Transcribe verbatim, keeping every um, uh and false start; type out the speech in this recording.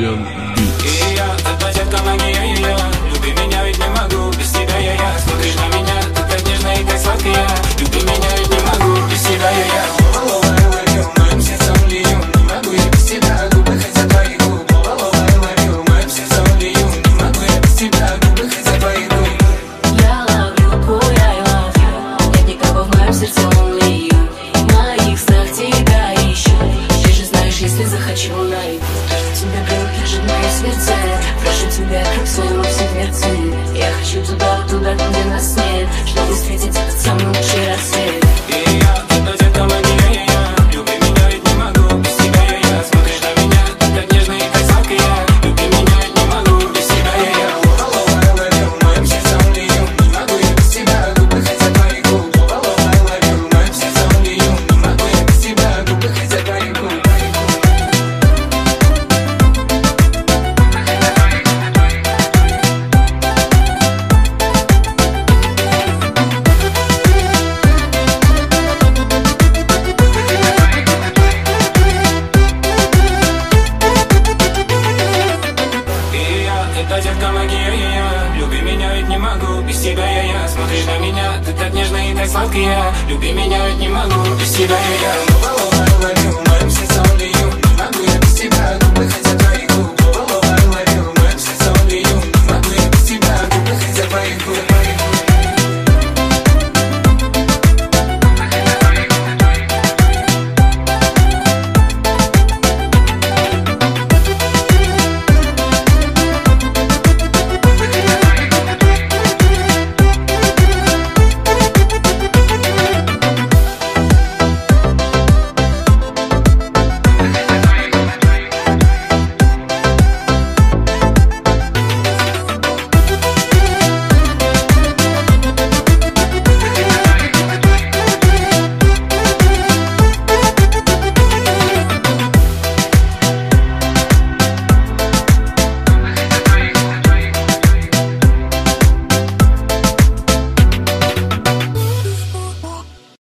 Guardian Beats. И я, эта детка магия ее. Люби меня, ведь не могу, без тебя я я. Смотришь на меня, ты так нежно и так сладко я. Люби меня, ведь не могу, без тебя я я. Лова, лова, ловлю, моим сердцем лью. Не могу я без тебя, губы хотят твоих губ. Лова, лова, ловлю, моим сердцем лью. Не могу я без тебя, губы хотят твоих губ. Я ловлю твой I love you. Нет никого в моем сердце only you. В моих снах тебя ищу. Ты же знаешь, если захочу, найду тебя, принадлежит мое сердце. Прошу тебя, открой своему все дверцы. Я хочу туда, туда, где нас нет, чтобы встретить этот самый лучший рассвет. И я, эта детка магия я. Люби меня, ведь не могу, без тебя я я. Смотришь на меня, ты так нежно и так сладко я. Люби меня, ведь не могу, без тебя я я. Лова, лова, ловлю, моим сердцем лью. Не могу я без тебя, губы хотят твоих губ. Лова, лова, ловлю, моим сердцем лью. Не могу я без тебя, губы хотят твоих губ. Эта детка магия я. Люби меня, ведь не могу, без тебя я я. Смотришь на меня, ты так нежно и так сладко я. Люби меня, ведь не могу, без тебя я я. Лова, лова, ловлю.